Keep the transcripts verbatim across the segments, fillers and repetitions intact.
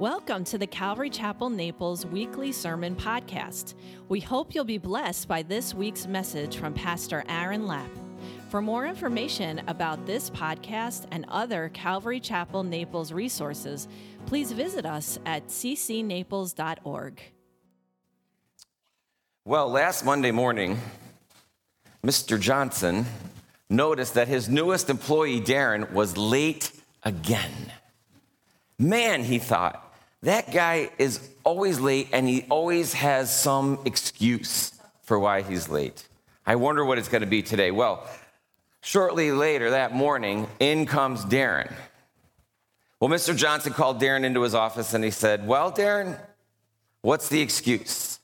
Welcome to the Calvary Chapel Naples weekly sermon podcast. We hope you'll be blessed by this week's message from Pastor Aaron Lapp. For more information about this podcast and other Calvary Chapel Naples resources, please visit us at c c naples dot org. Well, last Monday morning, Mister Johnson noticed that his newest employee, Darren, was late again. Man, he thought, that guy is always late and he always has some excuse for why he's late. I wonder what it's going to be today. Well, shortly later that morning, in comes Darren. Well, Mister Johnson called Darren into his office and he said, well, Darren, what's the excuse?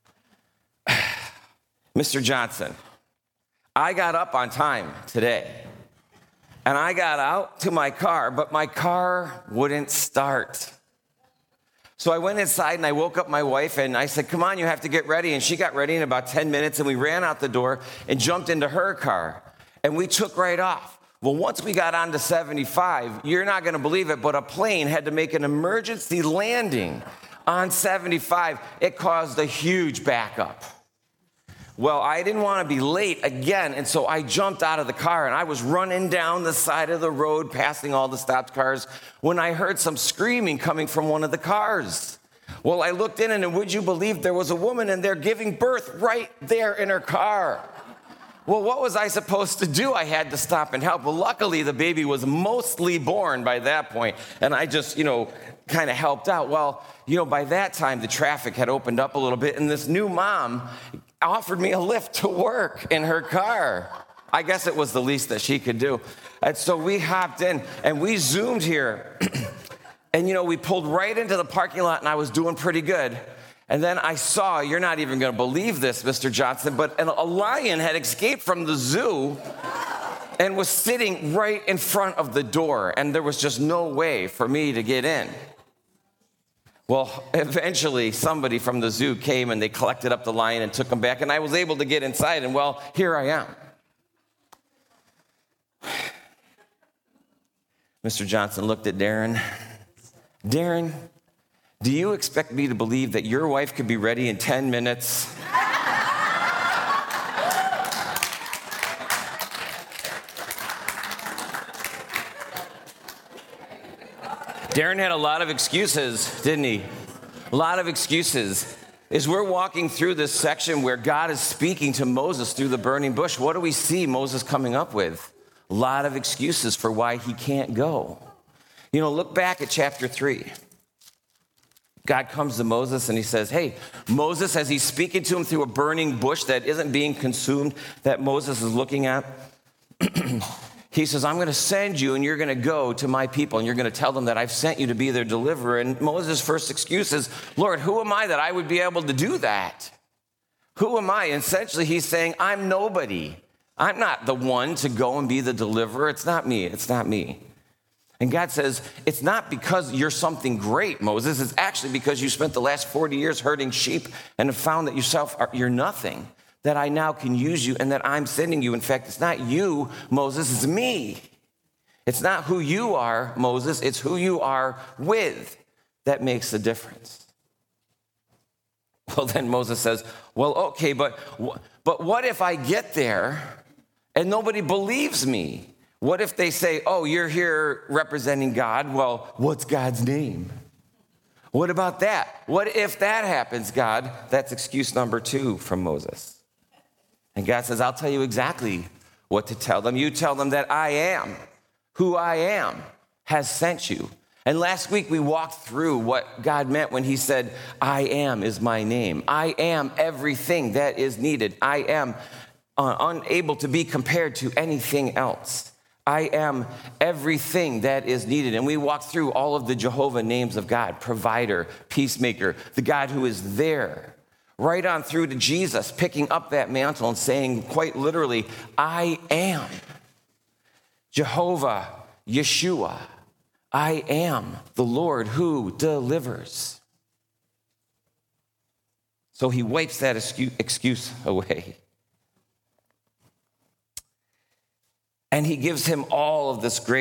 Mister Johnson, I got up on time today and I got out to my car, but my car wouldn't start. So I went inside and I woke up my wife and I said, come on, you have to get ready. And she got ready in about ten minutes and we ran out the door and jumped into her car and we took right off. Well, once we got onto seventy-five, you're not going to believe it, but a plane had to make an emergency landing on seventy-five. It caused a huge backup. Well, I didn't want to be late again, and so I jumped out of the car, and I was running down the side of the road, passing all the stopped cars, when I heard some screaming coming from one of the cars. Well, I looked in, and would you believe there was a woman in there giving birth right there in her car. Well, what was I supposed to do? I had to stop and help. Well, luckily, the baby was mostly born by that point, and I just, you know, kind of helped out. Well, you know, by that time, the traffic had opened up a little bit, and this new mom offered me a lift to work in her car. I guess it was the least that she could do. And so we hopped in and we zoomed here. And, you know, we pulled right into the parking lot and I was doing pretty good. And then I saw, you're not even going to believe this, Mister Johnson, but an, a lion had escaped from the zoo and was sitting right in front of the door. And there was just no way for me to get in. Well, eventually somebody from the zoo came and they collected up the lion and took him back, and I was able to get inside, and well, here I am. Mister Johnson looked at Darren. Darren, do you expect me to believe that your wife could be ready in ten minutes? Darren had a lot of excuses, didn't he? A lot of excuses. As we're walking through this section where God is speaking to Moses through the burning bush, what do we see Moses coming up with? A lot of excuses for why he can't go. You know, look back at chapter three. God comes to Moses and he says, hey, Moses, as he's speaking to him through a burning bush that isn't being consumed, that Moses is looking at, he says, I'm going to send you and you're going to go to my people and you're going to tell them that I've sent you to be their deliverer. And Moses' first excuse is, Lord, who am I that I would be able to do that? Who am I? And essentially, he's saying, I'm nobody. I'm not the one to go and be the deliverer. It's not me. It's not me. And God says, it's not because you're something great, Moses. It's actually because you spent the last forty years herding sheep and have found that yourself are, you're nothing, that I now can use you and that I'm sending you. In fact, it's not you, Moses, it's me. It's not who you are, Moses, it's who you are with that makes the difference. Well, then Moses says, well, okay, but, but what if I get there and nobody believes me? What if they say, oh, you're here representing God? Well, what's God's name? What about that? What if that happens, God? That's excuse number two from Moses. And God says, I'll tell you exactly what to tell them. You tell them that I am who I am has sent you. And last week we walked through what God meant when he said, I am is my name. I am everything that is needed. I am uh, unable to be compared to anything else. I am everything that is needed. And we walked through all of the Jehovah names of God: provider, peacemaker, the God who is there. Right on through to Jesus picking up that mantle and saying quite literally, I am Jehovah, Yeshua. I am the Lord who delivers. So he wipes that excuse away. And he gives him all of this great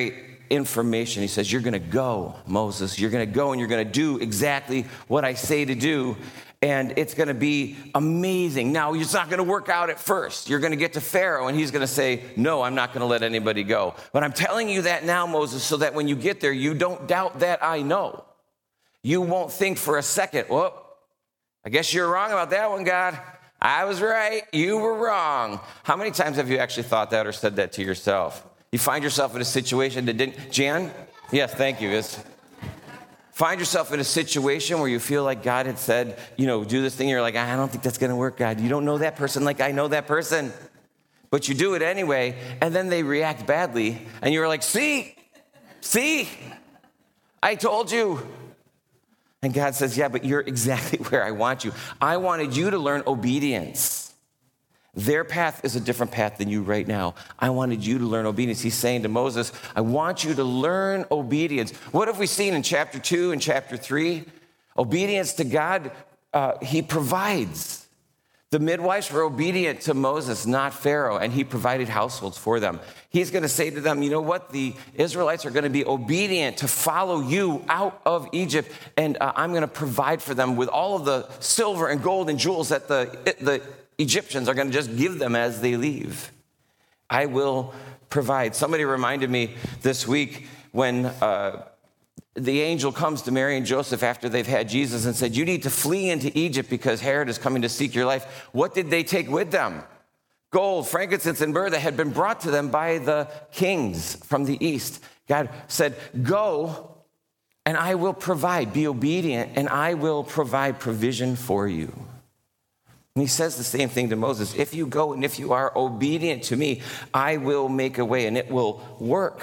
information. He says, you're going to go, Moses. You're going to go and you're going to do exactly what I say to do. And it's going to be amazing. Now, it's not going to work out at first. You're going to get to Pharaoh, and he's going to say, no, I'm not going to let anybody go. But I'm telling you that now, Moses, so that when you get there, you don't doubt that I know. You won't think for a second, well, I guess you're wrong about that one, God. I was right. You were wrong. How many times have you actually thought that or said that to yourself? You find yourself in a situation that didn't... Jan? Yes, thank you. It's... Find yourself in a situation where you feel like God had said, you know, do this thing. You're like, I don't think that's going to work, God. You don't know that person like I know that person. But you do it anyway, and then they react badly. And you're like, see, see, I told you. And God says, yeah, but you're exactly where I want you. I wanted you to learn obedience. Their path is a different path than you right now. I wanted you to learn obedience. He's saying to Moses, I want you to learn obedience. What have we seen in chapter two and chapter three? Obedience to God, uh, he provides. The midwives were obedient to Moses, not Pharaoh, and he provided households for them. He's going to say to them, you know what? The Israelites are going to be obedient to follow you out of Egypt, and uh, I'm going to provide for them with all of the silver and gold and jewels that the, the Egyptians are going to just give them as they leave. I will provide. Somebody reminded me this week when uh, the angel comes to Mary and Joseph after they've had Jesus and said, you need to flee into Egypt because Herod is coming to seek your life. What did they take with them? Gold, frankincense, and myrrh that had been brought to them by the kings from the east. God said, go and I will provide. Be obedient and I will provide provision for you. And he says the same thing to Moses. If you go and if you are obedient to me, I will make a way and it will work.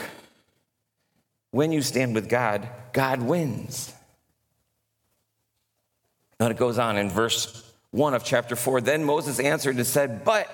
When you stand with God, God wins. Now it goes on in verse one of chapter four. Then Moses answered and said, but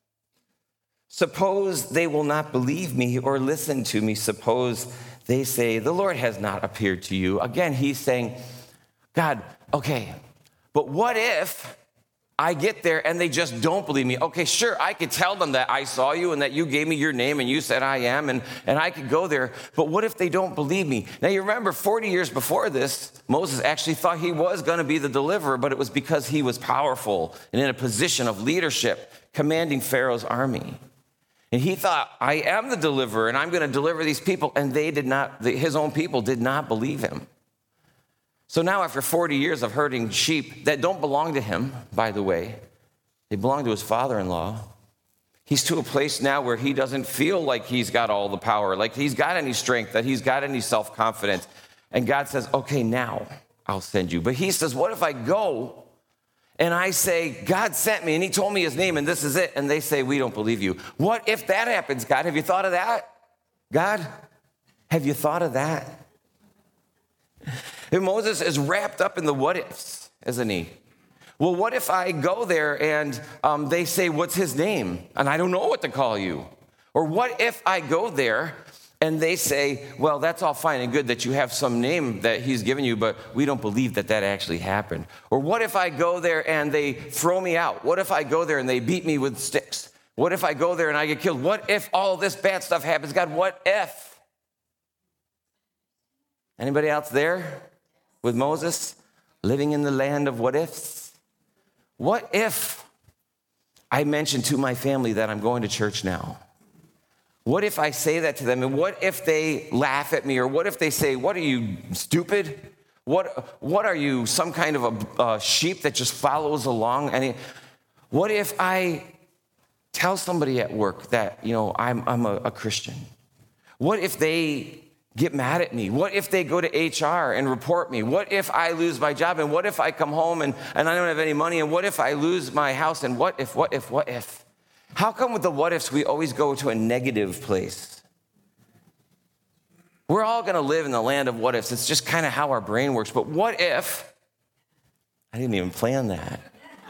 suppose they will not believe me or listen to me. Suppose they say, the Lord has not appeared to you. Again, he's saying, God, okay, but what if I get there and they just don't believe me? Okay, sure, I could tell them that I saw you and that you gave me your name and you said I am, and, and I could go there, but what if they don't believe me? Now you remember forty years before this, Moses actually thought he was going to be the deliverer, but it was because he was powerful and in a position of leadership, commanding Pharaoh's army. And he thought, I am the deliverer and I'm going to deliver these people, and they did not, his own people did not believe him. So now after forty years of herding sheep that don't belong to him, by the way, they belong to his father-in-law, he's to a place now where he doesn't feel like he's got all the power, like he's got any strength, that he's got any self-confidence. And God says, okay, now I'll send you. But he says, what if I go and I say, God sent me and he told me his name and this is it? And they say, we don't believe you. What if that happens, God? Have you thought of that? God, have you thought of that? And Moses is wrapped up in the what ifs, isn't he? Well, what if I go there and um, they say, what's his name? And I don't know what to call you. Or what if I go there and they say, well, that's all fine and good that you have some name that he's given you, but we don't believe that that actually happened. Or what if I go there and they throw me out? What if I go there and they beat me with sticks? What if I go there and I get killed? What if all this bad stuff happens? God, what if? Anybody else there with Moses, living in the land of what ifs? What if I mention to my family that I'm going to church now? What if I say that to them? And what if they laugh at me? Or what if they say, what are you, stupid? What, what are you, some kind of a, a sheep that just follows along? And what if I tell somebody at work that, you know, I'm, I'm a, a Christian? What if they get mad at me? What if they go to H R and report me? What if I lose my job? And what if I come home and, and I don't have any money? And what if I lose my house? And what if, what if, what if? How come with the what ifs we always go to a negative place? We're all going to live in the land of what ifs. It's just kind of how our brain works. But what if, I didn't even plan that.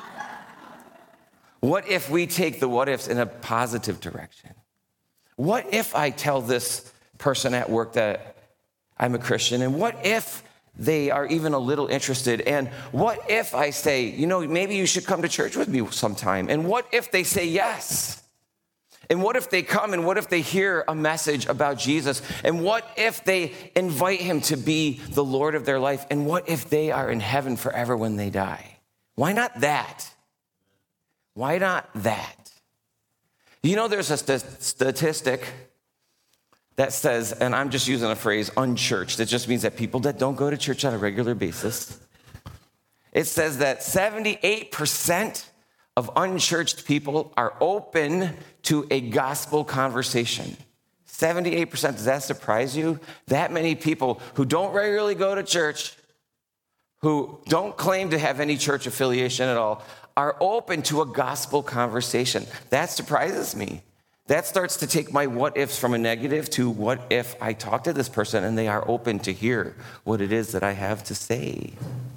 What if we take the what ifs in a positive direction? What if I tell this person at work that I'm a Christian? And what if they are even a little interested? And what if I say, you know, maybe you should come to church with me sometime? And what if they say yes? And what if they come and what if they hear a message about Jesus? And what if they invite him to be the Lord of their life? And what if they are in heaven forever when they die? Why not that? Why not that? You know, there's a st- statistic that says, and I'm just using a phrase, unchurched. It just means that people that don't go to church on a regular basis. It says that seventy-eight percent of unchurched people are open to a gospel conversation. seventy-eight percent, does that surprise you? That many people who don't regularly go to church, who don't claim to have any church affiliation at all, are open to a gospel conversation. That surprises me. That starts to take my what ifs from a negative to what if I talk to this person and they are open to hear what it is that I have to say.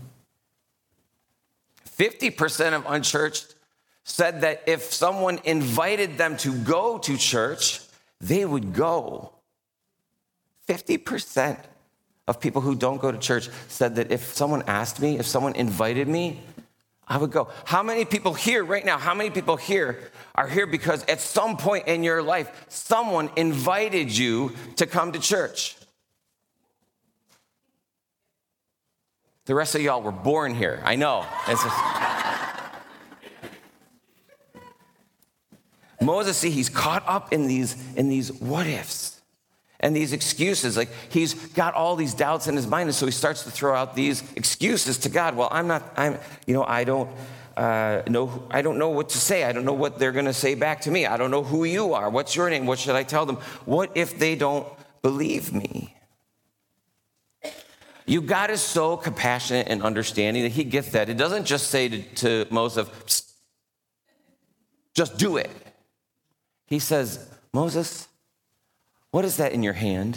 fifty percent of unchurched said that if someone invited them to go to church, they would go. fifty percent of people who don't go to church said that if someone asked me, if someone invited me, I would go. How many people here right now, how many people here are here because at some point in your life, someone invited you to come to church? The rest of y'all were born here. I know. It's just... Moses, see, he's caught up in these, in these what ifs and these excuses. Like, he's got all these doubts in his mind, and so he starts to throw out these excuses to God. Well, I'm not, I'm, you know, I don't uh, know, I don't know what to say. I don't know what they're going to say back to me. I don't know who you are. What's your name? What should I tell them? What if they don't believe me? You God is so compassionate and understanding that he gets that. It doesn't just say to, to Moses, just do it. He says, Moses, what is that in your hand?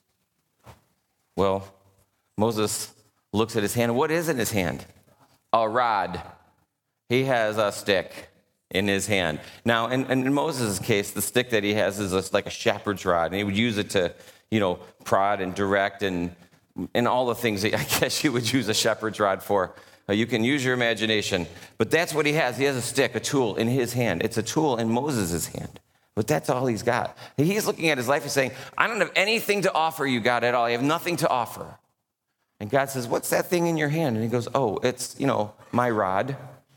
Well, Moses looks at his hand. What is in his hand? A rod. He has a stick in his hand. Now, in, in Moses' case, the stick that he has is a, like a shepherd's rod, and he would use it to, you know, prod and direct and and all the things that I guess you would use a shepherd's rod for. Uh, you can use your imagination. But that's what he has. He has a stick, a tool in his hand. It's a tool in Moses' hand. But that's all he's got. He's looking at his life and saying, I don't have anything to offer you, God, at all. I have nothing to offer. And God says, what's that thing in your hand? And he goes, oh, it's, you know, my rod.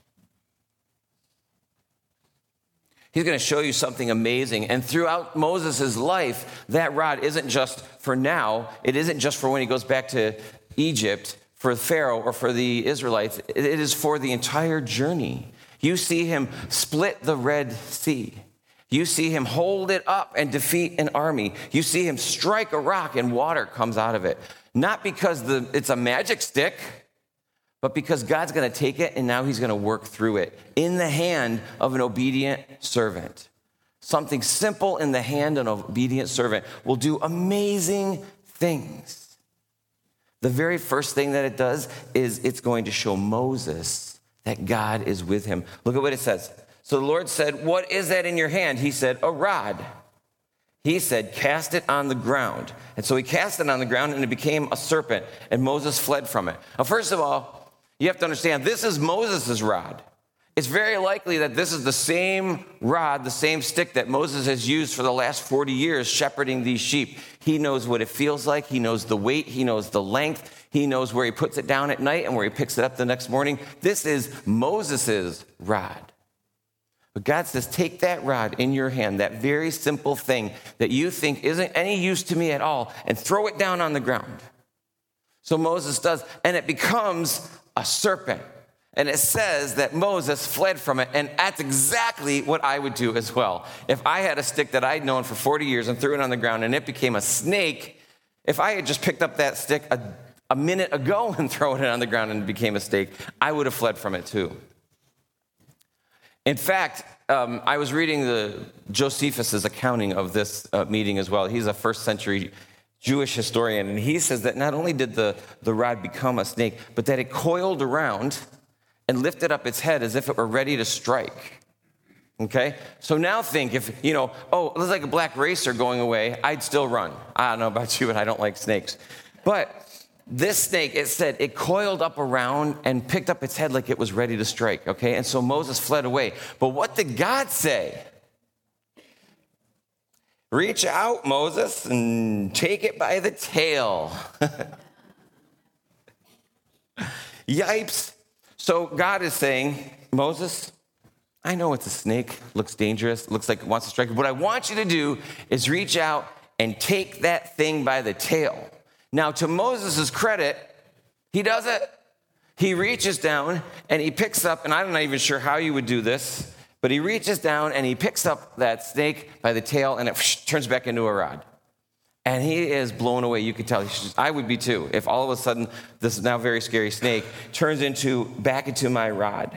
He's going to show you something amazing. And throughout Moses' life, that rod isn't just for now. It isn't just for when he goes back to Egypt, for Pharaoh or for the Israelites. It is for the entire journey. You see him split the Red Sea. You see him hold it up and defeat an army. You see him strike a rock and water comes out of it. Not because the, it's a magic stick, but because God's going to take it and now he's going to work through it in the hand of an obedient servant. Something simple in the hand of an obedient servant will do amazing things. The very first thing that it does is it's going to show Moses that God is with him. Look at what it says. So the Lord said, what is that in your hand? He said, a rod. He said, cast it on the ground. And so he cast it on the ground and it became a serpent and Moses fled from it. Now, first of all, you have to understand, this is Moses' rod. It's very likely that this is the same rod, the same stick that Moses has used for the last forty years shepherding these sheep. He knows what it feels like. He knows the weight. He knows the length. He knows where he puts it down at night and where he picks it up the next morning. This is Moses' rod. But God says, take that rod in your hand, that very simple thing that you think isn't any use to me at all, and throw it down on the ground. So Moses does, and it becomes a serpent. And it says that Moses fled from it, and that's exactly what I would do as well. If I had a stick that I'd known for forty years and threw it on the ground and it became a snake, if I had just picked up that stick a, a minute ago and thrown it on the ground and it became a snake, I would have fled from it too. In fact, um, I was reading the Josephus' accounting of this uh, meeting as well. He's a first century Jewish historian, and he says that not only did the, the rod become a snake, but that it coiled around and lifted up its head as if it were ready to strike. Okay? So now think if, you know, oh, it looks like a black racer going away, I'd still run. I don't know about you, but I don't like snakes. But this snake, it said, it coiled up around and picked up its head like it was ready to strike, okay? And so Moses fled away. But what did God say? Reach out, Moses, and take it by the tail. Yipes. So God is saying, Moses, I know it's a snake, looks dangerous, looks like it wants to strike you. What I want you to do is reach out and take that thing by the tail. Now, to Moses' credit, he does it. He reaches down and he picks up, and I'm not even sure how you would do this, but he reaches down and he picks up that snake by the tail and it whoosh, turns back into a rod. And he is blown away. You could tell. I would be too if all of a sudden this now very scary snake turns into back into my rod.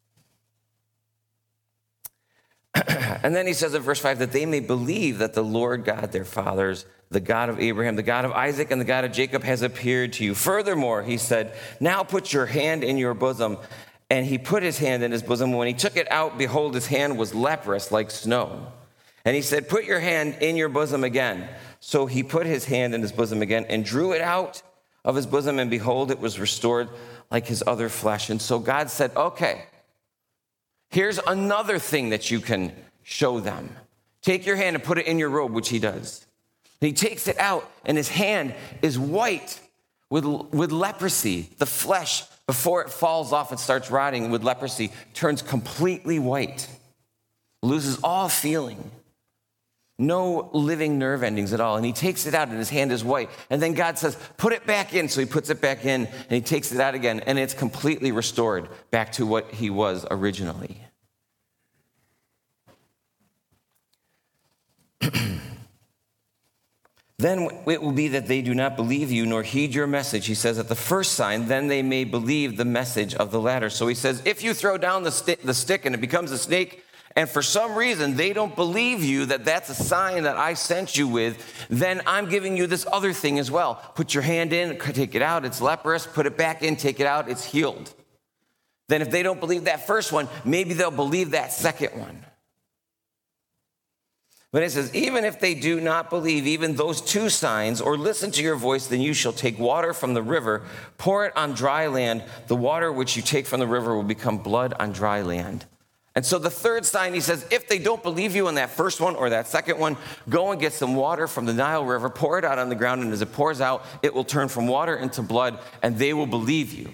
And then he says in verse five that they may believe that the Lord God, their fathers, the God of Abraham, the God of Isaac, and the God of Jacob has appeared to you. Furthermore, he said, now put your hand in your bosom. And he put his hand in his bosom. When he took it out, behold, his hand was leprous like snow. And he said, put your hand in your bosom again. So he put his hand in his bosom again and drew it out of his bosom. And behold, it was restored like his other flesh. And so God said, okay, here's another thing that you can show them. Take your hand and put it in your robe, which he does. And he takes it out, and his hand is white with, with leprosy. The flesh, before it falls off and starts rotting with leprosy, turns completely white, loses all feeling, no living nerve endings at all. And he takes it out, and his hand is white. And then God says, put it back in. So he puts it back in, and he takes it out again, and it's completely restored back to what he was originally. Then it will be that they do not believe you nor heed your message. He says at the first sign, then they may believe the message of the latter. So he says, if you throw down the, st- the stick and it becomes a snake, and for some reason they don't believe you that that's a sign that I sent you with, then I'm giving you this other thing as well. Put your hand in, take it out, it's leprous. Put it back in, take it out, it's healed. Then if they don't believe that first one, maybe they'll believe that second one. But it says, even if they do not believe even those two signs or listen to your voice, then you shall take water from the river, pour it on dry land. The water which you take from the river will become blood on dry land. And so the third sign, he says, if they don't believe you in that first one or that second one, go and get some water from the Nile River, pour it out on the ground, and as it pours out, it will turn from water into blood, and they will believe you.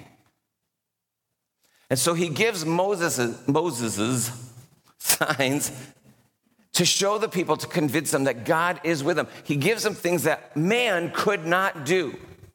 And so he gives Moses' Moses's signs to show the people, to convince them that God is with them. He gives them things that man could not do.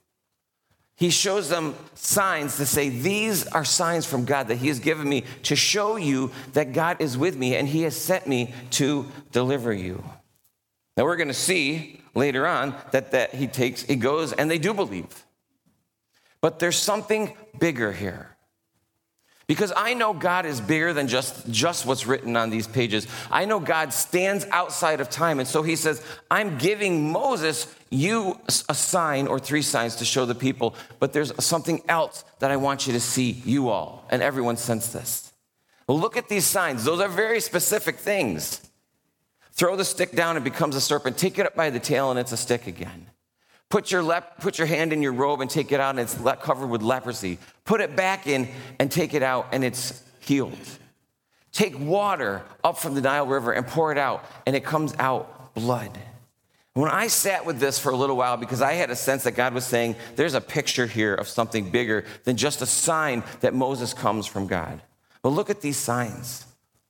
He shows them signs to say, these are signs from God that he has given me to show you that God is with me and he has sent me to deliver you. Now we're going to see later on that, that he takes, he goes and they do believe. But there's something bigger here. Because I know God is bigger than just, just what's written on these pages. I know God stands outside of time. And so he says, I'm giving Moses you a sign or three signs to show the people, but there's something else that I want you to see, you all. And everyone sensed this. Well, look at these signs. Those are very specific things. Throw the stick down, it becomes a serpent. Take it up by the tail, and it's a stick again. Put your, lep- put your hand in your robe and take it out, and it's le- covered with leprosy. Put it back in and take it out, and it's healed. Take water up from the Nile River and pour it out, and it comes out blood. When I sat with this for a little while, because I had a sense that God was saying, there's a picture here of something bigger than just a sign that Moses comes from God. But look at these signs.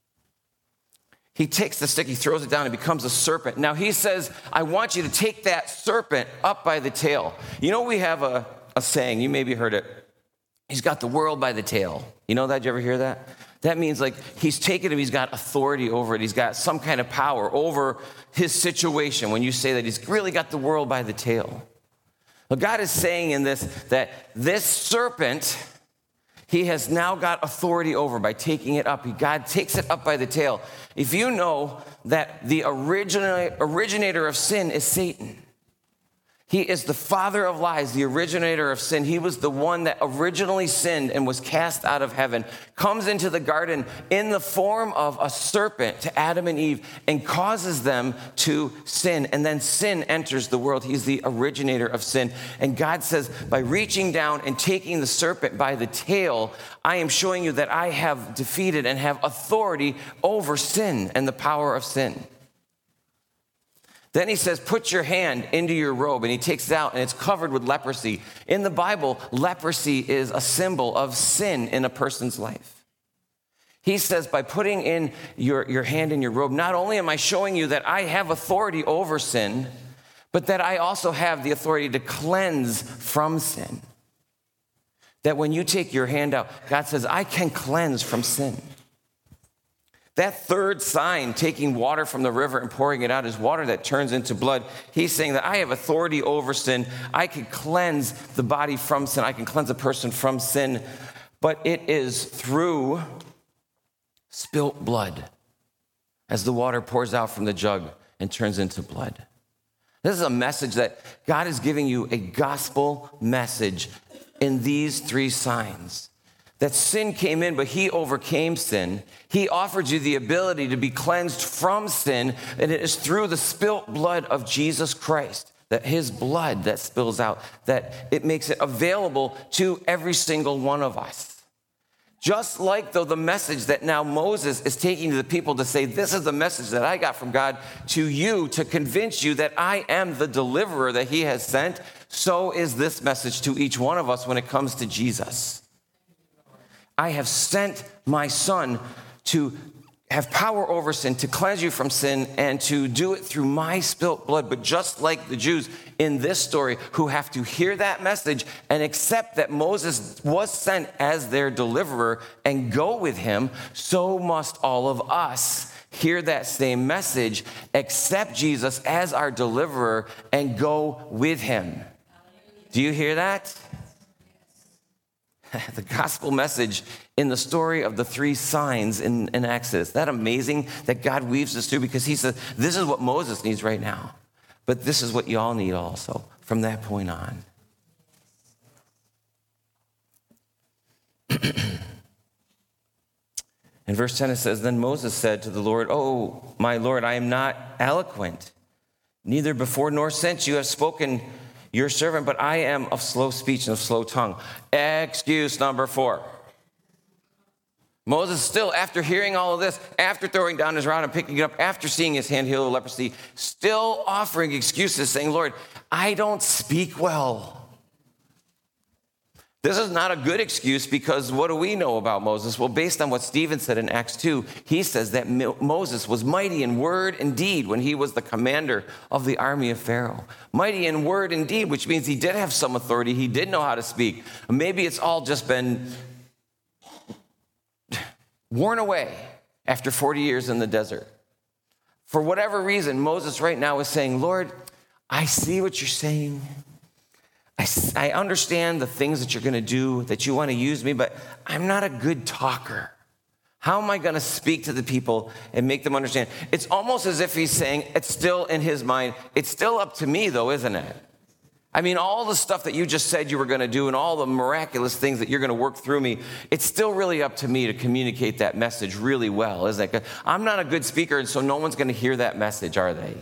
He takes the stick, he throws it down, it becomes a serpent. Now he says, I want you to take that serpent up by the tail. You know, we have a, a saying, you maybe heard it. He's got the world by the tail. You know that? Did you ever hear that? That means like he's taken him, he's got authority over it. He's got some kind of power over his situation. When you say that, he's really got the world by the tail. Well, God is saying in this that this serpent, he has now got authority over by taking it up. God takes it up by the tail. If you know that the origina- originator of sin is Satan, he is the father of lies, the originator of sin. He was the one that originally sinned and was cast out of heaven, comes into the garden in the form of a serpent to Adam and Eve and causes them to sin. And then sin enters the world. He's the originator of sin. And God says, by reaching down and taking the serpent by the tail, I am showing you that I have defeated and have authority over sin and the power of sin. Then he says, put your hand into your robe, and he takes it out, and it's covered with leprosy. In the Bible, leprosy is a symbol of sin in a person's life. He says, by putting in your, your hand in your robe, not only am I showing you that I have authority over sin, but that I also have the authority to cleanse from sin. That when you take your hand out, God says, I can cleanse from sin. That third sign, taking water from the river and pouring it out, is water that turns into blood. He's saying that I have authority over sin. I can cleanse the body from sin. I can cleanse a person from sin. But it is through spilt blood as the water pours out from the jug and turns into blood. This is a message that God is giving you, a gospel message in these three signs. That sin came in, but he overcame sin. He offered you the ability to be cleansed from sin, and it is through the spilt blood of Jesus Christ, that his blood that spills out, that it makes it available to every single one of us. Just like, though, the message that now Moses is taking to the people to say, this is the message that I got from God to you to convince you that I am the deliverer that he has sent, so is this message to each one of us when it comes to Jesus. I have sent my son to have power over sin, to cleanse you from sin, and to do it through my spilt blood. But just like the Jews in this story who have to hear that message and accept that Moses was sent as their deliverer and go with him, so must all of us hear that same message, accept Jesus as our deliverer, and go with him. Do you hear that? The gospel message in the story of the three signs in, in Exodus. Isn't that amazing that God weaves this through? Because he says, this is what Moses needs right now. But this is what y'all need also from that point on. In verse ten it says, then Moses said to the Lord, oh, my Lord, I am not eloquent, neither before nor since you have spoken your servant, but I am of slow speech and of slow tongue. Excuse number four. Moses still, after hearing all of this, after throwing down his rod and picking it up, after seeing his hand heal of leprosy, still offering excuses, saying, Lord, I don't speak well. This is not a good excuse, because what do we know about Moses? Well, based on what Stephen said in Acts two, he says that Moses was mighty in word and deed when he was the commander of the army of Pharaoh. Mighty in word and deed, which means he did have some authority. He did know how to speak. Maybe it's all just been worn away after forty years in the desert. For whatever reason, Moses right now is saying, Lord, I see what you're saying. I, I understand the things that you're going to do, that you want to use me, but I'm not a good talker. How am I going to speak to the people and make them understand? It's almost as if he's saying, it's still in his mind, it's still up to me though, isn't it? I mean, all the stuff that you just said you were going to do and all the miraculous things that you're going to work through me, it's still really up to me to communicate that message really well, isn't it? I'm not a good speaker, and so no one's going to hear that message, are they?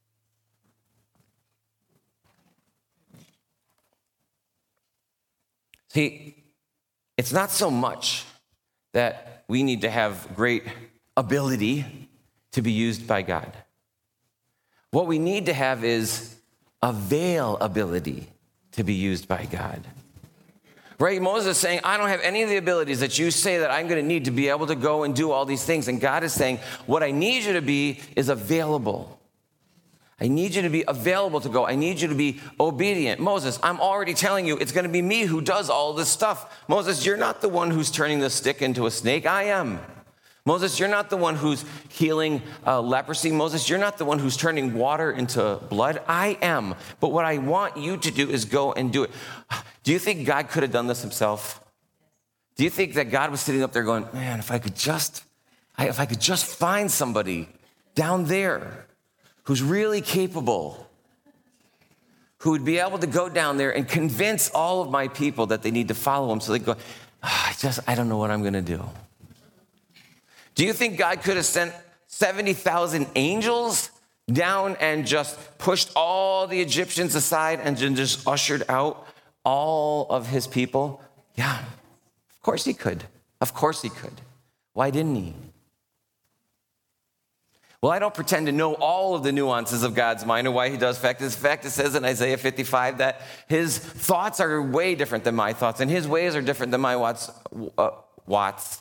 See, it's not so much that we need to have great ability to be used by God. What we need to have is availability to be used by God. Right? Moses is saying, I don't have any of the abilities that you say that I'm going to need to be able to go and do all these things. And God is saying, what I need you to be is available. I need you to be available to go. I need you to be obedient. Moses, I'm already telling you, it's going to be me who does all this stuff. Moses, you're not the one who's turning the stick into a snake. I am. Moses, you're not the one who's healing uh, leprosy. Moses, you're not the one who's turning water into blood. I am. But what I want you to do is go and do it. Do you think God could have done this himself? Do you think that God was sitting up there going, man, if I could just, if I could just find somebody down there who's really capable, who would be able to go down there and convince all of my people that they need to follow him, so they go, oh, I just, I don't know what I'm going to do. Do you think God could have sent seventy thousand angels down and just pushed all the Egyptians aside and just ushered out all of his people? Yeah, of course he could. Of course he could. Why didn't he? Well, I don't pretend to know all of the nuances of God's mind or why he does. In fact, in fact, it says in Isaiah fifty-five that his thoughts are way different than my thoughts, and his ways are different than my watts. Uh, watts.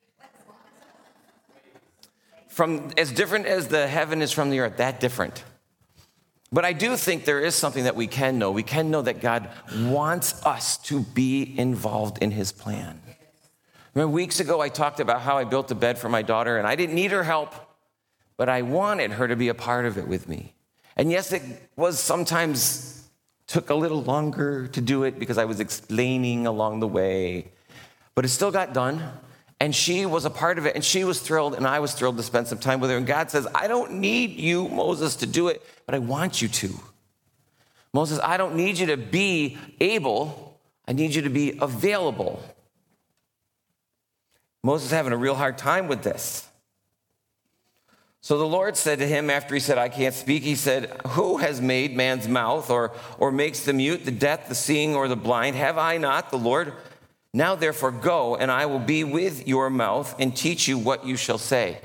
From as different as the heaven is from the earth, that different. But I do think there is something that we can know. We can know that God wants us to be involved in his plan. Remember, weeks ago, I talked about how I built a bed for my daughter, and I didn't need her help, but I wanted her to be a part of it with me. And yes, it was sometimes took a little longer to do it because I was explaining along the way, but it still got done. And she was a part of it, and she was thrilled, and I was thrilled to spend some time with her. And God says, I don't need you, Moses, to do it, but I want you to. Moses, I don't need you to be able. I need you to be available. Moses is having a real hard time with this. So the Lord said to him after he said, I can't speak, he said, who has made man's mouth or, or makes the mute, the deaf, the seeing, or the blind? Have I not, the Lord? Now, therefore, go, and I will be with your mouth and teach you what you shall say.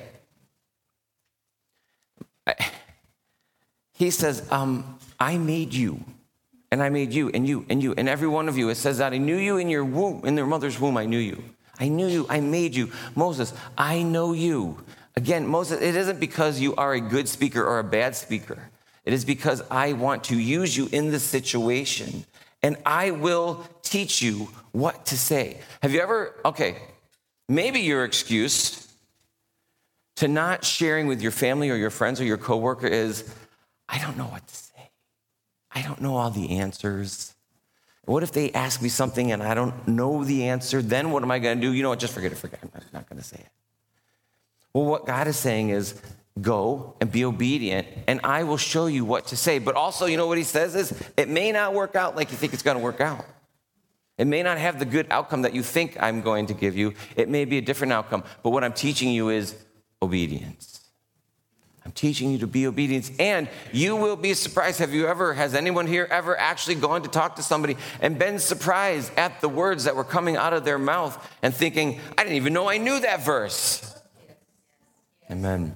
He says, um, I made you, and I made you, and you, and you, and every one of you. It says that I knew you in your womb, in your mother's womb, I knew you. I knew you, I made you. Moses, I know you. Again, Moses, it isn't because you are a good speaker or a bad speaker. It is because I want to use you in this situation, and I will teach you what to say. Have you ever, okay, maybe your excuse to not sharing with your family or your friends or your coworker is, I don't know what to say. I don't know all the answers. What if they ask me something and I don't know the answer? Then what am I going to do? You know what? Just forget it. Forget it. I'm not going to say it. Well, what God is saying is go and be obedient, and I will show you what to say. But also, you know what he says is it may not work out like you think it's going to work out. It may not have the good outcome that you think I'm going to give you. It may be a different outcome. But what I'm teaching you is obedience. I'm teaching you to be obedient, and you will be surprised. Have you ever, has anyone here ever actually gone to talk to somebody and been surprised at the words that were coming out of their mouth and thinking, I didn't even know I knew that verse? Amen.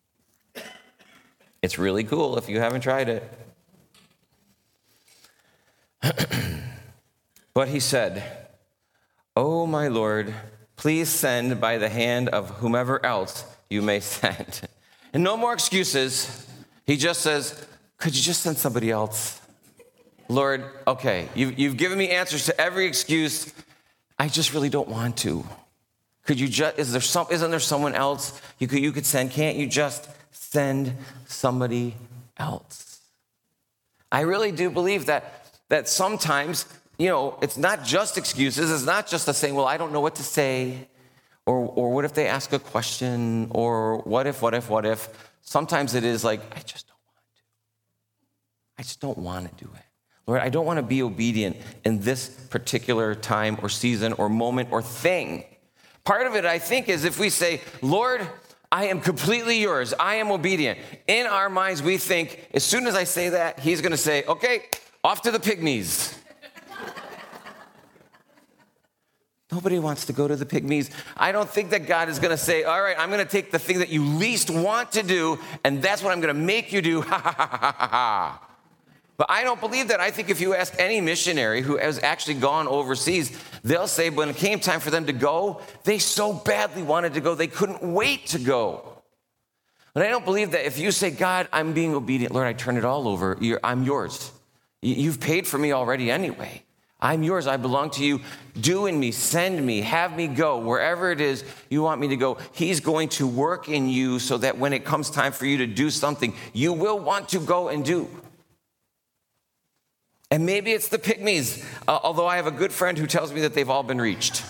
It's really cool if you haven't tried it. But he said, oh, my Lord, please send by the hand of whomever else you may send. And no more excuses. He just says, could you just send somebody else? Lord, okay, you've, you've given me answers to every excuse. I just really don't want to. Could you just, is there some, isn't there someone else you could, you could send? Can't you just send somebody else? I really do believe that, that sometimes, you know, it's not just excuses. It's not just a saying, well, I don't know what to say. Or, or what if they ask a question? Or what if, what if, what if? Sometimes it is like, I just don't want to. I just don't want to do it. Lord, I don't want to be obedient in this particular time or season or moment or thing. Part of it, I think, is if we say, Lord, I am completely yours. I am obedient. In our minds, we think, as soon as I say that, he's going to say, okay, off to the pygmies. Nobody wants to go to the pygmies. I don't think that God is going to say, all right, I'm going to take the thing that you least want to do, and that's what I'm going to make you do. Ha, ha, ha, ha, ha, ha. But I don't believe that. I think if you ask any missionary who has actually gone overseas, they'll say when it came time for them to go, they so badly wanted to go, they couldn't wait to go. But I don't believe that if you say, God, I'm being obedient, Lord, I turn it all over, You're, I'm yours. You've paid for me already anyway. I'm yours. I belong to you. Do in me, send me, have me go wherever it is you want me to go. He's going to work in you so that when it comes time for you to do something, you will want to go and do. And maybe it's the pygmies, uh, although I have a good friend who tells me that they've all been reached.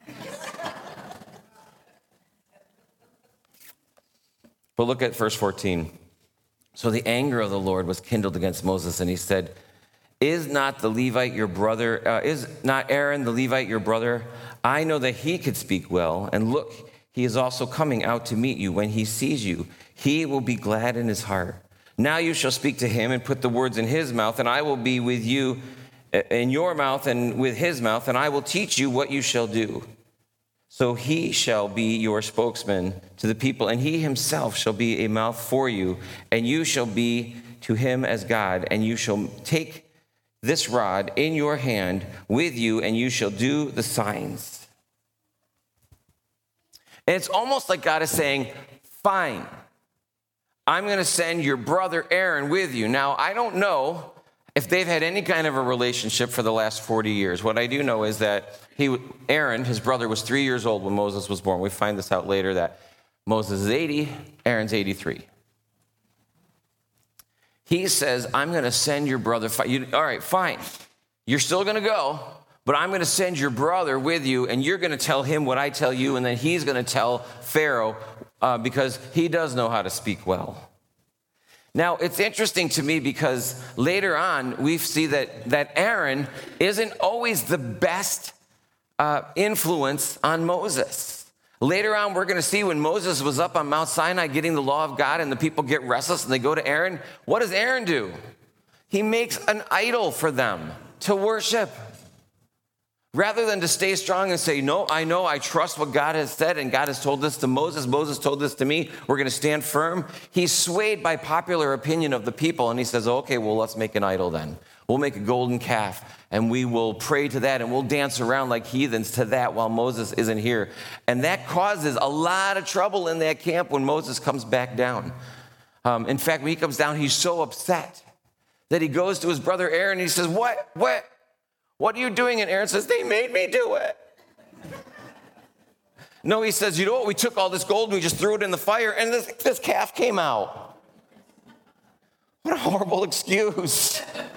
But look at verse fourteen. So the anger of the Lord was kindled against Moses, and he said, Is not the Levite your brother, uh, is not Aaron the Levite your brother? I know that he could speak well, and look, he is also coming out to meet you. When he sees you, he will be glad in his heart. Now you shall speak to him and put the words in his mouth, and I will be with you in your mouth and with his mouth, and I will teach you what you shall do. So he shall be your spokesman to the people, and he himself shall be a mouth for you, and you shall be to him as God, and you shall take this rod in your hand with you, and you shall do the signs. And it's almost like God is saying, fine, I'm going to send your brother Aaron with you. Now, I don't know if they've had any kind of a relationship for the last forty years. What I do know is that he, Aaron, his brother, was three years old when Moses was born. We find this out later that Moses is eighty, Aaron's eighty-three. He says, I'm going to send your brother. You, all right, fine. You're still going to go, but I'm going to send your brother with you, and you're going to tell him what I tell you, and then he's going to tell Pharaoh uh, because he does know how to speak well. Now, it's interesting to me because later on, we see that, that Aaron isn't always the best uh, influence on Moses. Later on, we're going to see when Moses was up on Mount Sinai getting the law of God and the people get restless and they go to Aaron, what does Aaron do? He makes an idol for them to worship. Rather than to stay strong and say, no, I know, I trust what God has said, and God has told this to Moses, Moses told this to me, we're going to stand firm. He's swayed by popular opinion of the people, and he says, okay, well, let's make an idol then. We'll make a golden calf, and we will pray to that, and we'll dance around like heathens to that while Moses isn't here. And that causes a lot of trouble in that camp when Moses comes back down. Um, in fact, when he comes down, he's so upset that he goes to his brother Aaron, and he says, what, what? What are you doing? And Aaron says, they made me do it. No, he says, you know what? We took all this gold and we just threw it in the fire and this, this calf came out. What a horrible excuse.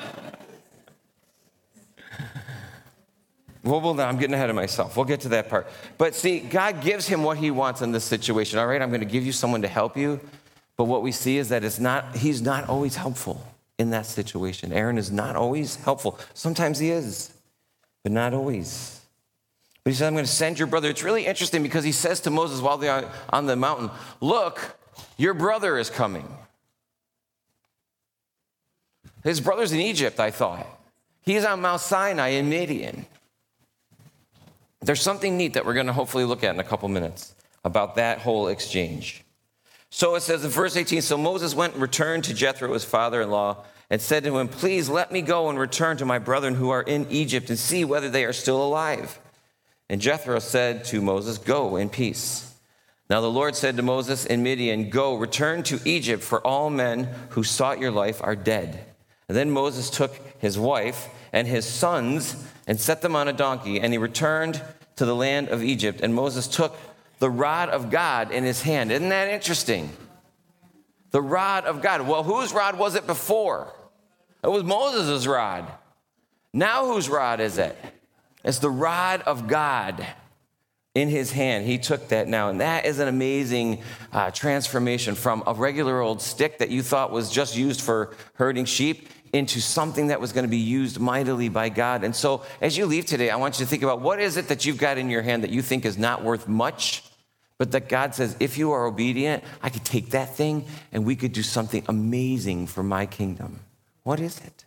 well, well, no, I'm getting ahead of myself. We'll get to that part. But see, God gives him what he wants in this situation. All right, I'm going to give you someone to help you. But what we see is that it's not, he's not always helpful in that situation. Aaron is not always helpful. Sometimes he is, but not always. But he said, I'm going to send your brother. It's really interesting because he says to Moses while they're on the mountain, look, your brother is coming. His brother's in Egypt, I thought. He's on Mount Sinai in Midian. There's something neat that we're going to hopefully look at in a couple minutes about that whole exchange. So it says in verse eighteen, so Moses went and returned to Jethro, his father-in-law, and said to him, please let me go and return to my brethren who are in Egypt and see whether they are still alive. And Jethro said to Moses, go in peace. Now the Lord said to Moses in Midian, go, return to Egypt, for all men who sought your life are dead. And then Moses took his wife and his sons and set them on a donkey, and he returned to the land of Egypt. And Moses took the rod of God in his hand. Isn't that interesting? The rod of God. Well, whose rod was it before? It was Moses' rod. Now whose rod is it? It's the rod of God in his hand. He took that now. And that is an amazing uh, transformation from a regular old stick that you thought was just used for herding sheep into something that was going to be used mightily by God. And so as you leave today, I want you to think about what is it that you've got in your hand that you think is not worth much, but that God says, if you are obedient, I could take that thing and we could do something amazing for my kingdom. What is it?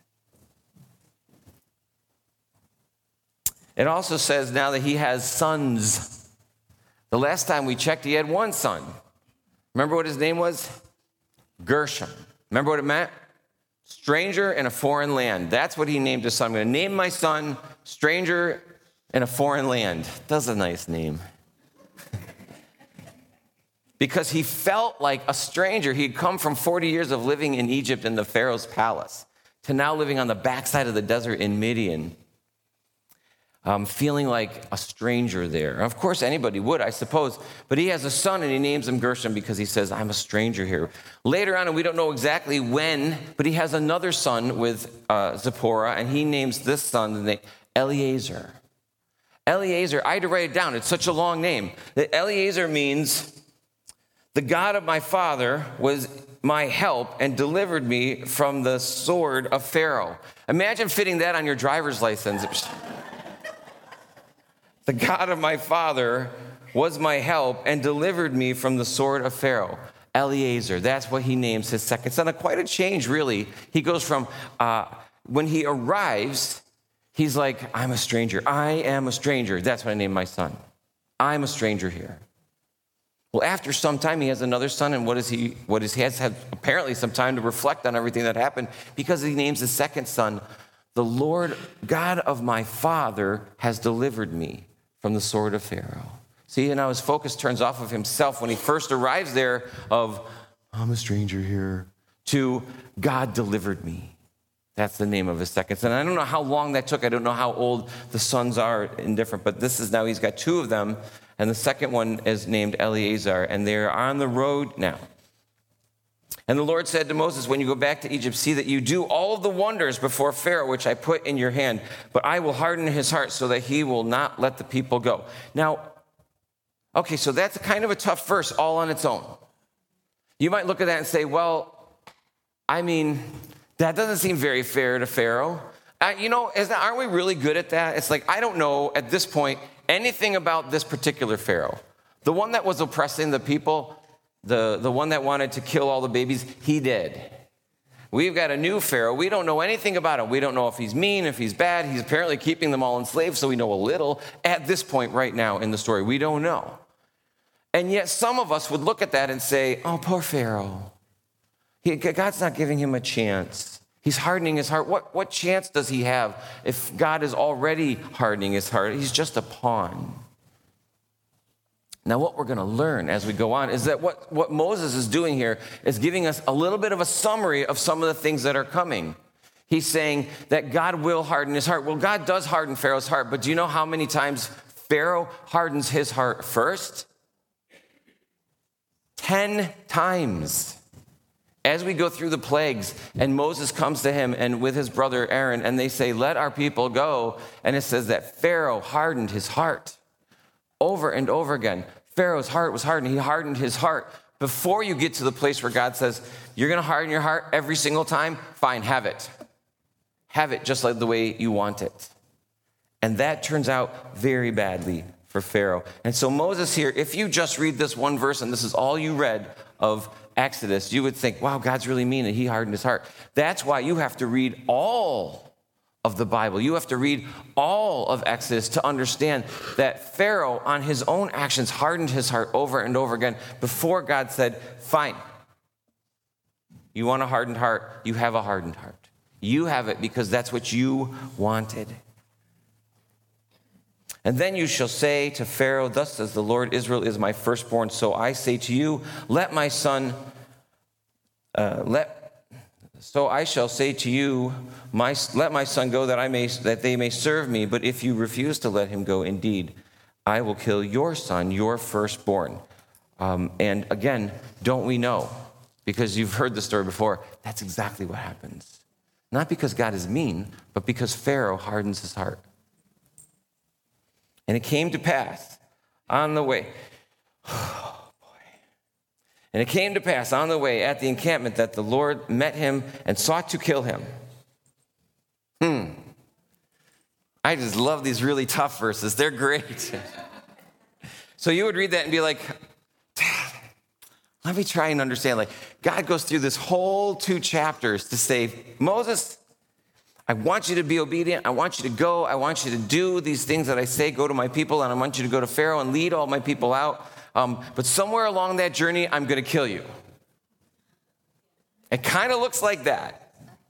It also says now that he has sons. The last time we checked, he had one son. Remember what his name was? Gershom. Remember what it meant? Stranger in a foreign land. That's what he named his son. I'm going to name my son Stranger in a Foreign Land. That's a nice name. Because he felt like a stranger. He'd come from forty years of living in Egypt in the Pharaoh's palace to now living on the backside of the desert in Midian. Um, feeling like a stranger there. Of course, anybody would, I suppose. But he has a son, and he names him Gershom because he says, I'm a stranger here. Later on, and we don't know exactly when, but he has another son with uh, Zipporah, and he names this son Eliezer. Eliezer, I had to write it down. It's such a long name. That Eliezer means, the God of my father was my help and delivered me from the sword of Pharaoh. Imagine fitting that on your driver's license. The God of my father was my help and delivered me from the sword of Pharaoh. Eliezer, that's what he names his second son. Quite a change, really. He goes from, uh, when he arrives, he's like, I'm a stranger. I am a stranger. That's what I named my son. I'm a stranger here. Well, after some time, he has another son, and what is he? What is he has had apparently some time to reflect on everything that happened, because he names his second son, the Lord God of my father has delivered me from the sword of Pharaoh. See, and now his focus turns off of himself when he first arrives there of, I'm a stranger here, to God delivered me. That's the name of his second son. I don't know how long that took. I don't know how old the sons are in different, but this is now, he's got two of them, and the second one is named Eleazar, and they're on the road now. And the Lord said to Moses, when you go back to Egypt, see that you do all of the wonders before Pharaoh, which I put in your hand, but I will harden his heart so that he will not let the people go. Now, okay, so that's kind of a tough verse all on its own. You might look at that and say, well, I mean, that doesn't seem very fair to Pharaoh. Uh, you know, is that, aren't we really good at that? It's like, I don't know at this point anything about this particular Pharaoh. The one that was oppressing the people, the, the one that wanted to kill all the babies, he did. We've got a new Pharaoh. We don't know anything about him. We don't know if he's mean, if he's bad. He's apparently keeping them all enslaved, so we know a little at this point right now in the story. We don't know. And yet some of us would look at that and say, oh, poor Pharaoh. He, God's not giving him a chance. He's hardening his heart. What, what chance does he have if God is already hardening his heart? He's just a pawn. Now, what we're going to learn as we go on is that what, what Moses is doing here is giving us a little bit of a summary of some of the things that are coming. He's saying that God will harden his heart. Well, God does harden Pharaoh's heart, but do you know how many times Pharaoh hardens his heart first? Ten times. As we go through the plagues, and Moses comes to him and with his brother Aaron, and they say, let our people go. And it says that Pharaoh hardened his heart over and over again. Pharaoh's heart was hardened. He hardened his heart. Before you get to the place where God says, you're going to harden your heart every single time, fine, have it. Have it just like the way you want it. And that turns out very badly for Pharaoh. And so Moses here, if you just read this one verse, and this is all you read of Exodus, you would think, wow, God's really mean and he hardened his heart. That's why you have to read all of the Bible. You have to read all of Exodus to understand that Pharaoh, on his own actions, hardened his heart over and over again before God said, fine, you want a hardened heart, you have a hardened heart. You have it because that's what you wanted. And then you shall say to Pharaoh, thus says the Lord, Israel is my firstborn. So I say to you, let my son, uh, let, so I shall say to you, my, let my son go that I may, that they may serve me. But if you refuse to let him go, indeed, I will kill your son, your firstborn. Um, and again, don't we know? Because you've heard the story before. That's exactly what happens. Not because God is mean, but because Pharaoh hardens his heart. And it came to pass on the way, oh boy. And it came to pass on the way at the encampment that the Lord met him and sought to kill him. Hmm. I just love these really tough verses. They're great. So you would read that and be like, Dad, let me try and understand. Like, God goes through this whole two chapters to say, Moses, I want you to be obedient. I want you to go. I want you to do these things that I say. Go to my people, and I want you to go to Pharaoh and lead all my people out. Um, but somewhere along that journey, I'm going to kill you. It kind of looks like that.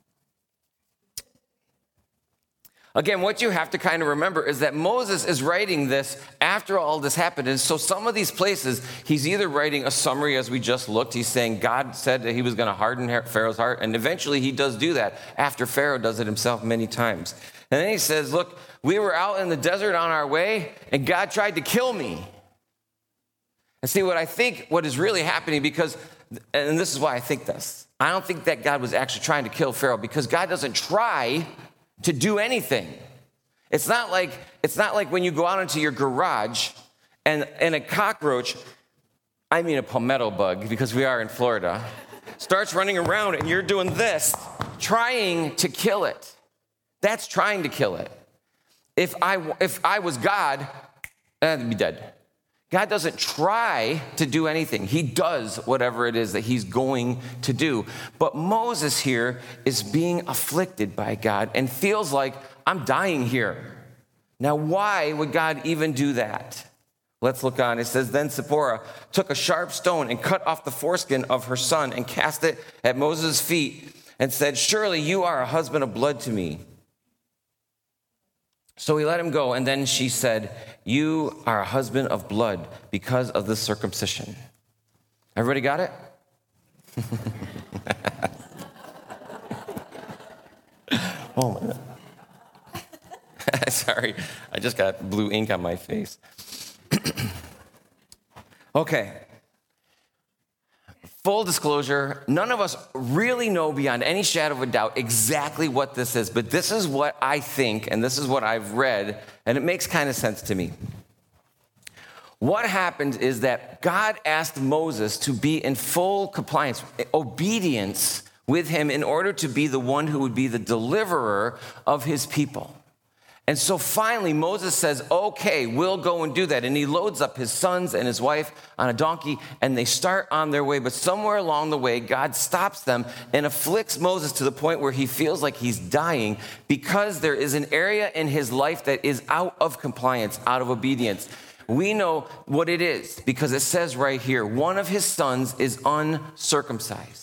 Again, what you have to kind of remember is that Moses is writing this after all this happened. And so some of these places, he's either writing a summary as we just looked. He's saying God said that he was going to harden Pharaoh's heart. And eventually he does do that after Pharaoh does it himself many times. And then he says, look, we were out in the desert on our way and God tried to kill me. And see what I think, what is really happening, because, and this is why I think this. I don't think that God was actually trying to kill Pharaoh, because God doesn't try to do anything. It's not like it's not like when you go out into your garage and, and a cockroach, I mean a palmetto bug, because we are in Florida, starts running around and you're doing this, trying to kill it. That's trying to kill it. If I, if I was God, I'd be dead. God doesn't try to do anything. He does whatever it is that he's going to do. But Moses here is being afflicted by God and feels like, I'm dying here. Now, why would God even do that? Let's look on. It says, then Zipporah took a sharp stone and cut off the foreskin of her son and cast it at Moses' feet and said, surely you are a husband of blood to me. So he let him go. And then she said, you are a husband of blood because of the circumcision. Everybody got it? Oh, my God. Sorry, I just got blue ink on my face. Okay. Full disclosure, none of us really know beyond any shadow of a doubt exactly what this is, but this is what I think, and this is what I've read, and it makes kind of sense to me. What happened is that God asked Moses to be in full compliance, obedience with him in order to be the one who would be the deliverer of his people. And so finally, Moses says, okay, we'll go and do that. And he loads up his sons and his wife on a donkey, and they start on their way. But somewhere along the way, God stops them and afflicts Moses to the point where he feels like he's dying because there is an area in his life that is out of compliance, out of obedience. We know what it is because it says right here, one of his sons is uncircumcised.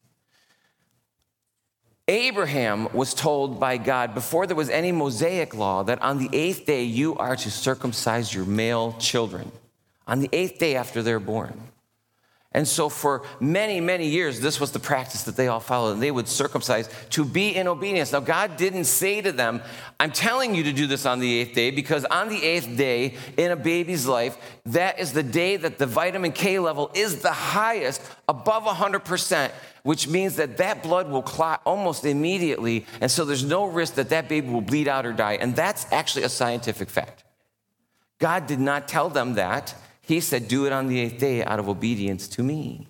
Abraham was told by God before there was any Mosaic law that on the eighth day you are to circumcise your male children, on the eighth day after they're born. And so for many, many years, this was the practice that they all followed, and they would circumcise to be in obedience. Now, God didn't say to them, I'm telling you to do this on the eighth day, because on the eighth day in a baby's life, that is the day that the vitamin K level is the highest, above one hundred percent, which means that that blood will clot almost immediately, and so there's no risk that that baby will bleed out or die. And that's actually a scientific fact. God did not tell them that. He said, do it on the eighth day out of obedience to me.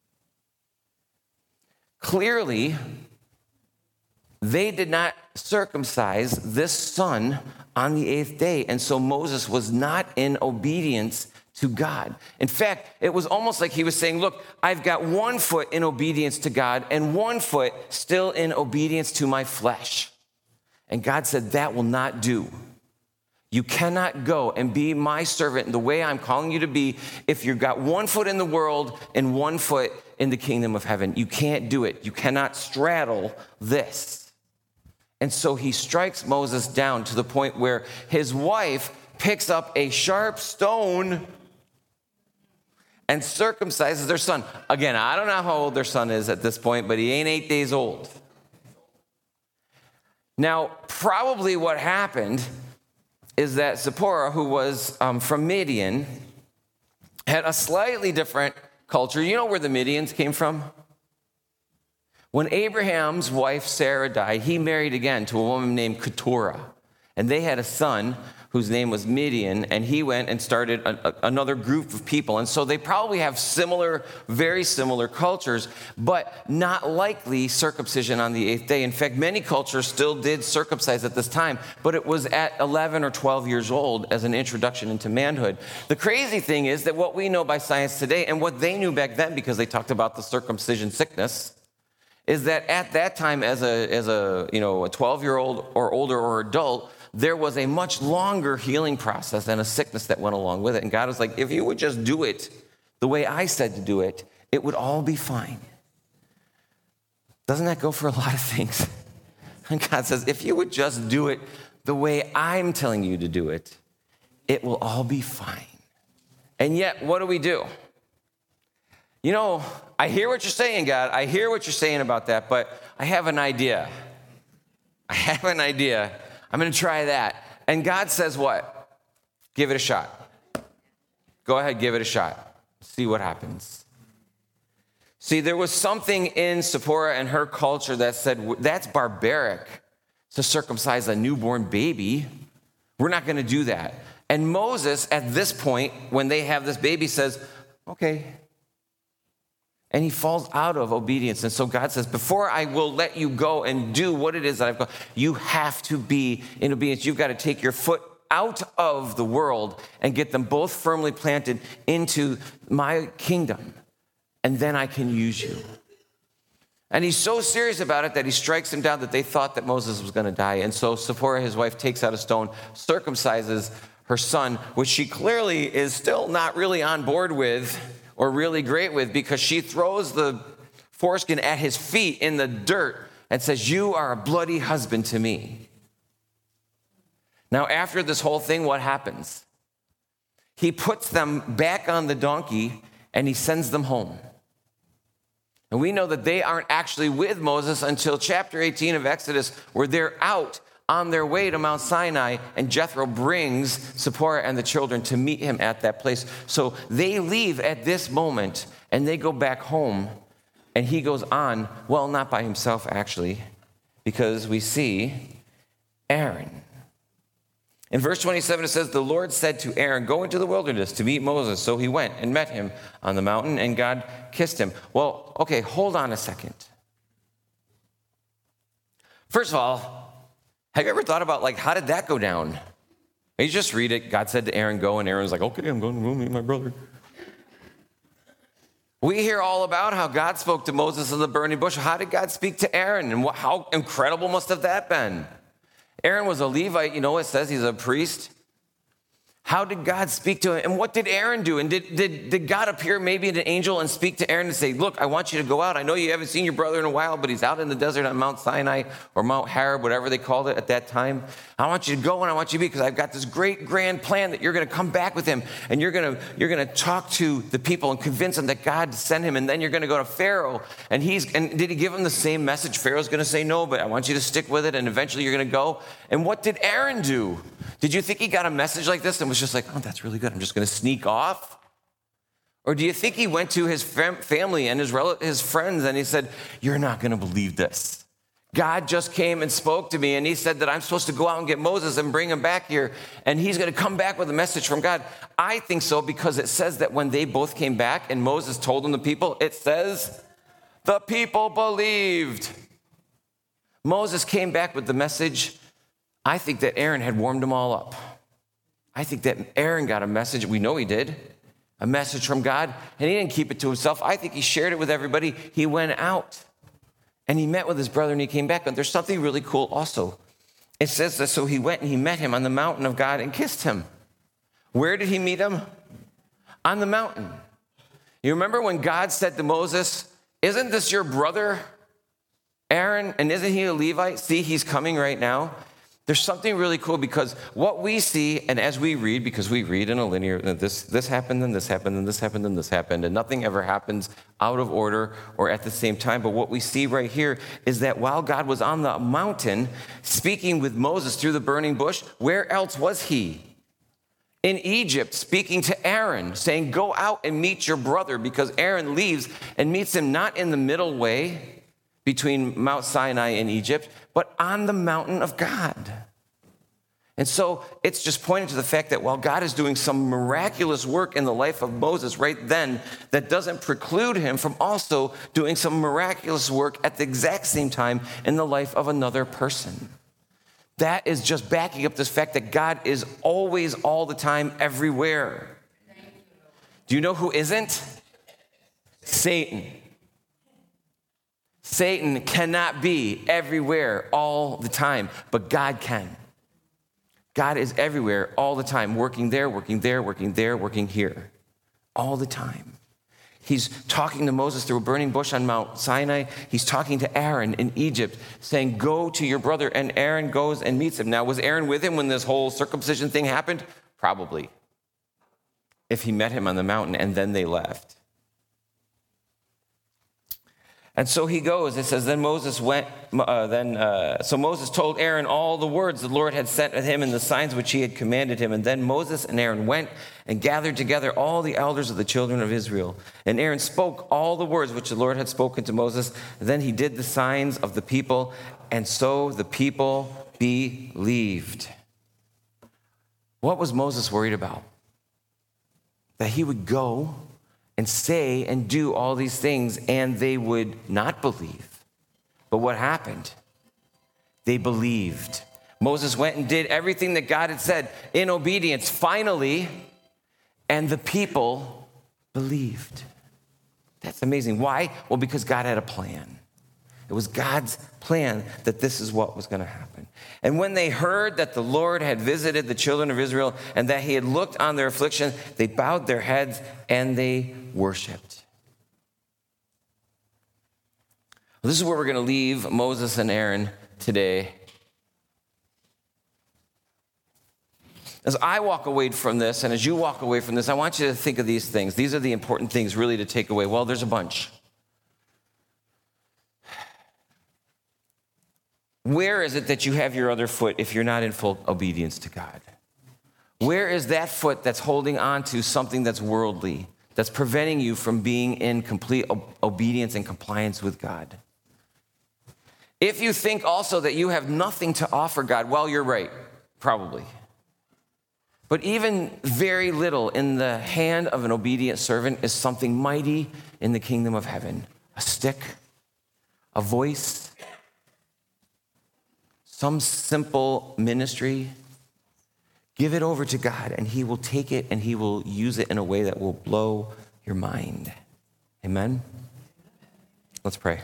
Clearly, they did not circumcise this son on the eighth day, and so Moses was not in obedience to God. In fact, it was almost like he was saying, look, I've got one foot in obedience to God and one foot still in obedience to my flesh. And God said, that will not do. You cannot go and be my servant in the way I'm calling you to be if you've got one foot in the world and one foot in the kingdom of heaven. You can't do it. You cannot straddle this. And so he strikes Moses down to the point where his wife picks up a sharp stone and circumcises their son. Again, I don't know how old their son is at this point, but he ain't eight days old. Now, probably what happened is that Zipporah, who was um, from Midian, had a slightly different culture. You know where the Midians came from? When Abraham's wife Sarah died, he married again to a woman named Keturah. And they had a son whose name was Midian, and he went and started a, a, another group of people. And so they probably have similar, very similar cultures, but not likely circumcision on the eighth day. In fact, many cultures still did circumcise at this time, but it was at eleven or twelve years old as an introduction into manhood. The crazy thing is that what we know by science today, and what they knew back then because they talked about the circumcision sickness, is that at that time as a, as a, you know, a twelve-year-old or older or adult, there was a much longer healing process and a sickness that went along with it. And God was like, if you would just do it the way I said to do it, it would all be fine. Doesn't that go for a lot of things? And God says, if you would just do it the way I'm telling you to do it, it will all be fine. And yet, what do we do? You know, I hear what you're saying, God. I hear what you're saying about that, but I have an idea. I have an idea. I'm going to try that. And God says what? Give it a shot. Go ahead, give it a shot. See what happens. See, there was something in Zipporah and her culture that said, that's barbaric to circumcise a newborn baby. We're not going to do that. And Moses, at this point, when they have this baby, says, okay. And he falls out of obedience. And so God says, before I will let you go and do what it is that I've got, you have to be in obedience. You've got to take your foot out of the world and get them both firmly planted into my kingdom. And then I can use you. And he's so serious about it that he strikes him down that they thought that Moses was going to die. And so Zipporah, his wife, takes out a stone, circumcises her son, which she clearly is still not really on board with or really great with, because she throws the foreskin at his feet in the dirt and says, "You are a bloody husband to me." Now, after this whole thing, what happens? He puts them back on the donkey and he sends them home. And we know that they aren't actually with Moses until chapter eighteen of Exodus, where they're out on their way to Mount Sinai, and Jethro brings Zipporah and the children to meet him at that place. So they leave at this moment and they go back home, and he goes on, well, not by himself actually, because we see Aaron. In verse twenty-seven, it says, "The Lord said to Aaron, 'Go into the wilderness to meet Moses.' So he went and met him on the mountain, and God kissed him." Well, okay, hold on a second. First of all, have you ever thought about, like, how did that go down? You just read it. God said to Aaron, "Go," and Aaron's like, "Okay, I'm going to go meet my brother." We hear all about how God spoke to Moses in the burning bush. How did God speak to Aaron? And how incredible must have that been? Aaron was a Levite, you know, it says he's a priest. How did God speak to him? And what did Aaron do? And did, did, did God appear maybe in an angel and speak to Aaron and say, "Look, I want you to go out. I know you haven't seen your brother in a while, but he's out in the desert on Mount Sinai or Mount Horeb, whatever they called it at that time. I want you to go and I want you to be, because I've got this great grand plan that you're going to come back with him, and you're going to you're going to talk to the people and convince them that God sent him, and then you're going to go to Pharaoh." And he's and did he give him the same message? Pharaoh's going to say no, but I want you to stick with it, and eventually you're going to go. And what did Aaron do? Did you think he got a message like this and was just like, "Oh, that's really good, I'm just going to sneak off"? Or do you think he went to his fam- family and his rel- his friends and he said, "You're not going to believe this. God just came and spoke to me, and he said that I'm supposed to go out and get Moses and bring him back here, and he's going to come back with a message from God"? I think so, because it says that when they both came back and Moses told them the people, it says the people believed. Moses came back with the message. I think that Aaron had warmed them all up. I think that Aaron got a message. We know he did. A message from God, and he didn't keep it to himself. I think he shared it with everybody. He went out and he met with his brother, and he came back. But there's something really cool also. It says that so he went and he met him on the mountain of God and kissed him. Where did he meet him? On the mountain. You remember when God said to Moses, "Isn't this your brother, Aaron? And isn't he a Levite? See, he's coming right now." There's something really cool, because what we see, and as we read, because we read in a linear, this, this happened, and this happened, and this happened, and this happened, and nothing ever happens out of order or at the same time. But what we see right here is that while God was on the mountain speaking with Moses through the burning bush, where else was he? In Egypt, speaking to Aaron, saying, "Go out and meet your brother," because Aaron leaves and meets him not in the middle way between Mount Sinai and Egypt, but on the mountain of God. And so it's just pointing to the fact that while God is doing some miraculous work in the life of Moses right then, that doesn't preclude him from also doing some miraculous work at the exact same time in the life of another person. That is just backing up this fact that God is always, all the time, everywhere. Do you know who isn't? Satan. Satan cannot be everywhere all the time, but God can. God is everywhere all the time, working there, working there, working there, working here, all the time. He's talking to Moses through a burning bush on Mount Sinai. He's talking to Aaron in Egypt, saying, "Go to your brother," and Aaron goes and meets him. Now, was Aaron with him when this whole circumcision thing happened? Probably. If he met him on the mountain and then they left. And so he goes. It says, then Moses went, uh, then, uh, so Moses told Aaron all the words the Lord had sent with him and the signs which he had commanded him. And then Moses and Aaron went and gathered together all the elders of the children of Israel. And Aaron spoke all the words which the Lord had spoken to Moses. And then he did the signs of the people. And so the people believed. What was Moses worried about? That he would go and say and do all these things, and they would not believe. But what happened? They believed. Moses went and did everything that God had said in obedience, finally, and the people believed. That's amazing. Why? Well, because God had a plan. It was God's plan that this is what was going to happen. And when they heard that the Lord had visited the children of Israel and that he had looked on their affliction, they bowed their heads and they worshiped. Well, this is where we're going to leave Moses and Aaron today. As I walk away from this, and as you walk away from this, I want you to think of these things. These are the important things really to take away. Well, there's a bunch. Where is it that you have your other foot if you're not in full obedience to God? Where is that foot that's holding on to something that's worldly, that's preventing you from being in complete obedience and compliance with God? If you think also that you have nothing to offer God, well, you're right, probably. But even very little in the hand of an obedient servant is something mighty in the kingdom of heaven. A stick, a voice, some simple ministry. Give it over to God, and he will take it and he will use it in a way that will blow your mind. Amen? Let's pray.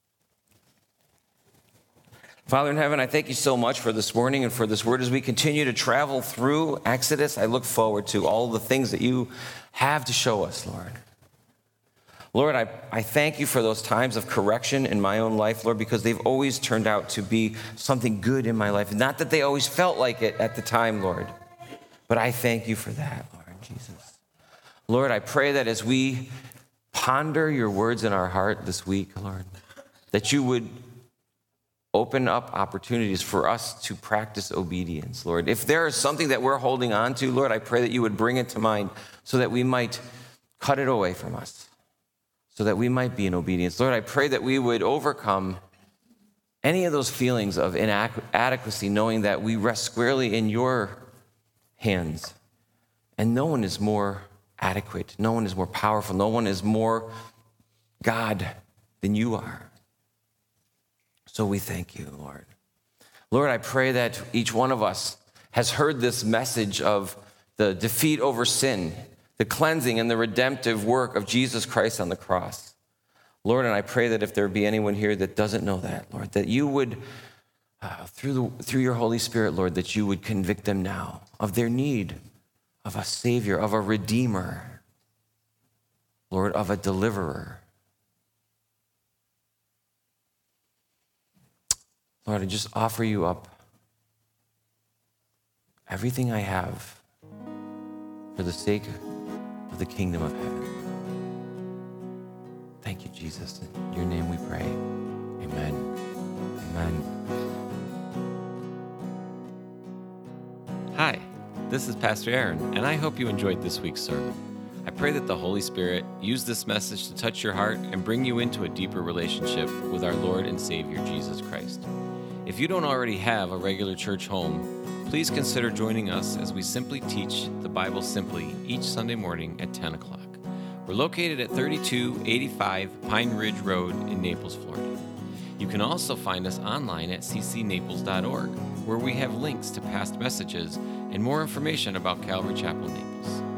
Father in heaven, I thank you so much for this morning and for this word. As we continue to travel through Exodus, I look forward to all the things that you have to show us, Lord. Lord, I, I thank you for those times of correction in my own life, Lord, because they've always turned out to be something good in my life. Not that they always felt like it at the time, Lord, but I thank you for that, Lord Jesus. Lord, I pray that as we ponder your words in our heart this week, Lord, that you would open up opportunities for us to practice obedience, Lord. If there is something that we're holding on to, Lord, I pray that you would bring it to mind so that we might cut it away from us, so that we might be in obedience. Lord, I pray that we would overcome any of those feelings of inadequacy, knowing that we rest squarely in your hands, and no one is more adequate, no one is more powerful, no one is more God than you are. So we thank you, Lord. Lord, I pray that each one of us has heard this message of the defeat over sin, the cleansing and the redemptive work of Jesus Christ on the cross. Lord, and I pray that if there be anyone here that doesn't know that, Lord, that you would, uh, through, the, through your Holy Spirit, Lord, that you would convict them now of their need of a Savior, of a Redeemer, Lord, of a Deliverer. Lord, I just offer you up everything I have for the sake of the kingdom of heaven. Thank you, Jesus. In your name we pray. Amen. Amen. Hi, this is Pastor Aaron, and I hope you enjoyed this week's sermon. I pray that the Holy Spirit used this message to touch your heart and bring you into a deeper relationship with our Lord and Savior, Jesus Christ. If you don't already have a regular church home, please consider joining us as we simply teach the Bible simply each Sunday morning at ten o'clock. We're located at thirty-two eighty-five Pine Ridge Road in Naples, Florida. You can also find us online at c c naples dot org, where we have links to past messages and more information about Calvary Chapel Naples.